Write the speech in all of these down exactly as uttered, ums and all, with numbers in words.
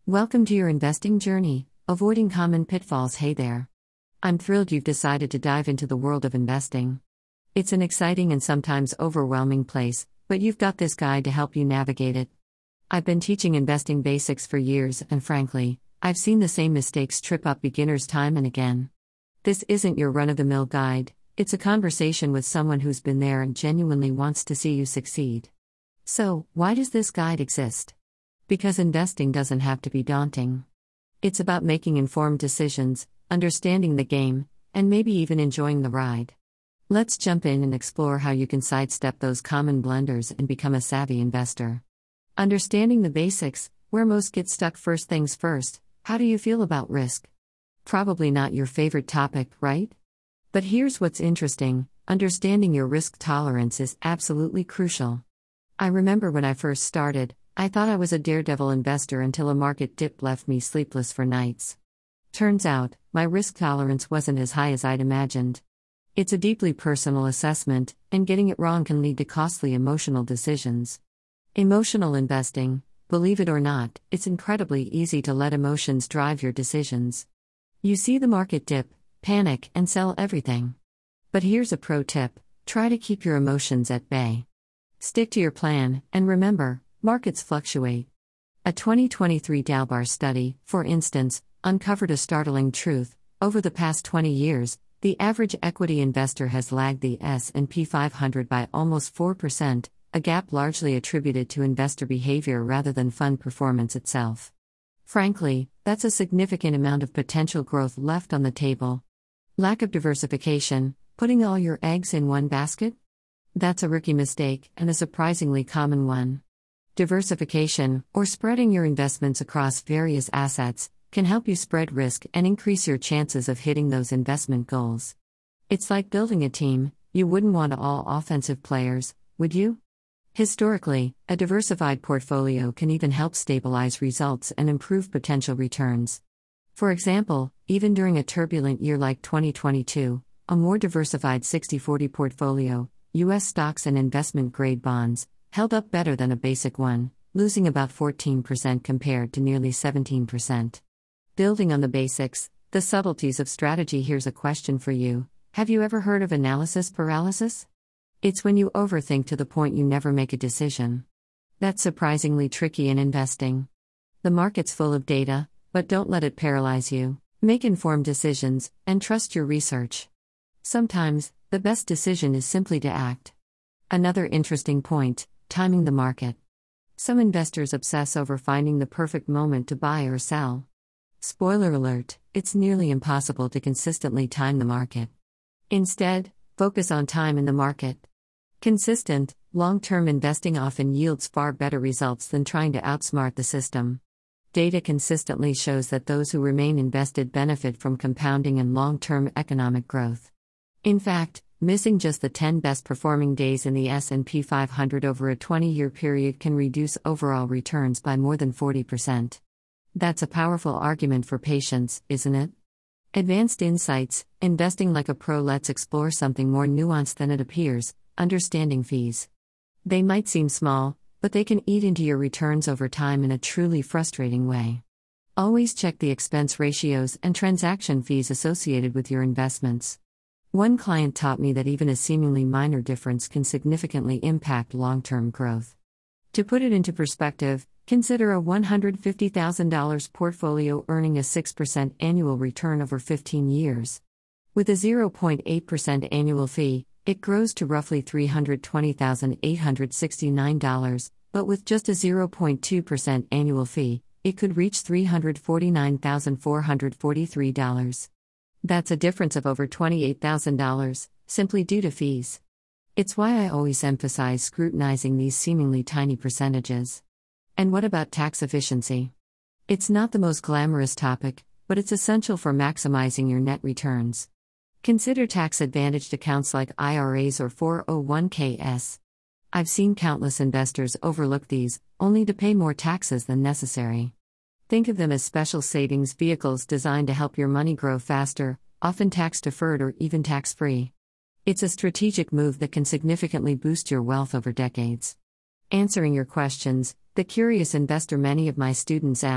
Welcome to your investing journey, avoiding common pitfalls. Hey there. I'm thrilled you've decided to dive into the world of investing. It's an exciting and sometimes overwhelming place, but you've got this guide to help you navigate it. I've been teaching investing basics for years, and frankly, I've seen the same mistakes trip up beginners time and again. This isn't your run-of-the-mill guide, it's a conversation with someone who's been there and genuinely wants to see you succeed. So, why does this guide exist? Because investing doesn't have to be daunting. It's about making informed decisions, understanding the game, and maybe even enjoying the ride. Let's jump in and explore how you can sidestep those common blunders and become a savvy investor. Understanding the basics, where most get stuck. First things first, how do you feel about risk? Probably not your favorite topic, right? But here's what's interesting, understanding your risk tolerance is absolutely crucial. I remember when I first started, I thought I was a daredevil investor until a market dip left me sleepless for nights. Turns out, my risk tolerance wasn't as high as I'd imagined. It's a deeply personal assessment, and getting it wrong can lead to costly emotional decisions. Emotional investing, believe it or not, it's incredibly easy to let emotions drive your decisions. You see the market dip, panic, and sell everything. But here's a pro tip: try to keep your emotions at bay. Stick to your plan, and remember, markets fluctuate. A twenty twenty-three Dalbar study, for instance, uncovered a startling truth. Over the past twenty years, the average equity investor has lagged the S and P five hundred by almost four percent, a gap largely attributed to investor behavior rather than fund performance itself. Frankly, that's a significant amount of potential growth left on the table. Lack of diversification, putting all your eggs in one basket? That's a rookie mistake, and a surprisingly common one. Diversification, or spreading your investments across various assets, can help you spread risk and increase your chances of hitting those investment goals. It's like building a team. You wouldn't want all offensive players, would you? Historically, a diversified portfolio can even help stabilize results and improve potential returns. For example, even during a turbulent year like twenty twenty-two, a more diversified sixty forty portfolio, U S stocks and investment-grade bonds, held up better than a basic one, losing about fourteen percent compared to nearly seventeen percent. Building on the basics, the subtleties of strategy. Here's a question for you: have you ever heard of analysis paralysis? It's when you overthink to the point you never make a decision. That's surprisingly tricky in investing. The market's full of data, but don't let it paralyze you. Make informed decisions, and trust your research. Sometimes, the best decision is simply to act. Another interesting point: timing the market. Some investors obsess over finding the perfect moment to buy or sell. Spoiler alert, it's nearly impossible to consistently time the market. Instead, focus on time in the market. Consistent, long-term investing often yields far better results than trying to outsmart the system. Data consistently shows that those who remain invested benefit from compounding and long-term economic growth. In fact, missing just the ten best-performing days in the S and P five hundred over a twenty-year period can reduce overall returns by more than forty percent. That's a powerful argument for patience, isn't it? Advanced insights, investing like a pro. Let's explore something more nuanced than it appears: understanding fees. They might seem small, but they can eat into your returns over time in a truly frustrating way. Always check the expense ratios and transaction fees associated with your investments. One client taught me that even a seemingly minor difference can significantly impact long-term growth. To put it into perspective, consider a one hundred fifty thousand dollars portfolio earning a six percent annual return over fifteen years. With a zero point eight percent annual fee, it grows to roughly three hundred twenty thousand eight hundred sixty-nine dollars, but with just a zero point two percent annual fee, it could reach three hundred forty-nine thousand four hundred forty-three dollars. That's a difference of over twenty-eight thousand dollars, simply due to fees. It's why I always emphasize scrutinizing these seemingly tiny percentages. And what about tax efficiency? It's not the most glamorous topic, but it's essential for maximizing your net returns. Consider tax-advantaged accounts like I R As or four oh one Ks. I've seen countless investors overlook these, only to pay more taxes than necessary. Think of them as special savings vehicles designed to help your money grow faster, often tax-deferred or even tax-free. It's a strategic move that can significantly boost your wealth over decades. Answering your questions, the curious investor. Many of my students ask,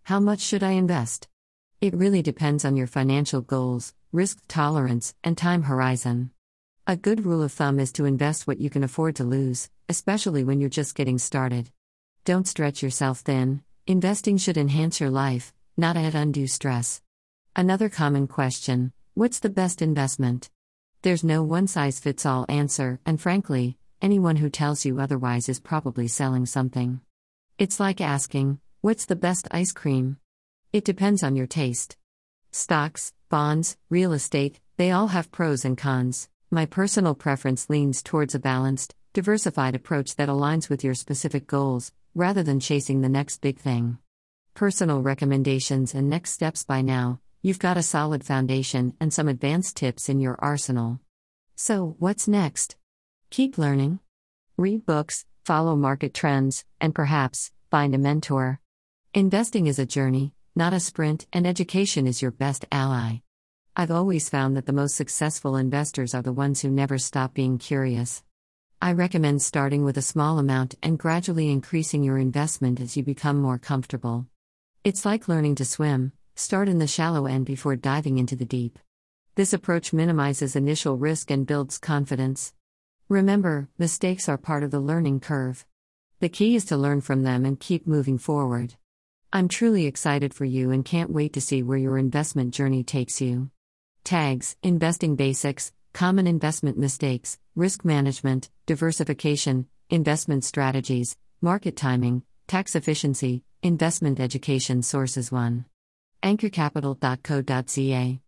How much should I invest? It really depends on your financial goals, risk tolerance, and time horizon. A good rule of thumb is to invest what you can afford to lose, especially when you're just getting started. Don't stretch yourself thin. Investing should enhance your life, not add undue stress. Another common question: what's the best investment? There's no one-size-fits-all answer, and frankly, anyone who tells you otherwise is probably selling something. It's like asking, what's the best ice cream? It depends on your taste. Stocks, bonds, real estate, they all have pros and cons. My personal preference leans towards a balanced, diversified approach that aligns with your specific goals, rather than chasing the next big thing. Personal recommendations and next steps. By now, you've got a solid foundation and some advanced tips in your arsenal. So, what's next? Keep learning. Read books, follow market trends, and perhaps, find a mentor. Investing is a journey, not a sprint, and education is your best ally. I've always found that the most successful investors are the ones who never stop being curious. I recommend starting with a small amount and gradually increasing your investment as you become more comfortable. It's like learning to swim: start in the shallow end before diving into the deep. This approach minimizes initial risk and builds confidence. Remember, mistakes are part of the learning curve. The key is to learn from them and keep moving forward. I'm truly excited for you and can't wait to see where your investment journey takes you. Tags: Investing Basics, Common Investment Mistakes, Risk Management, Diversification, Investment Strategies, Market Timing, Tax Efficiency, Investment Education. Sources one. anchor capital dot co dot z a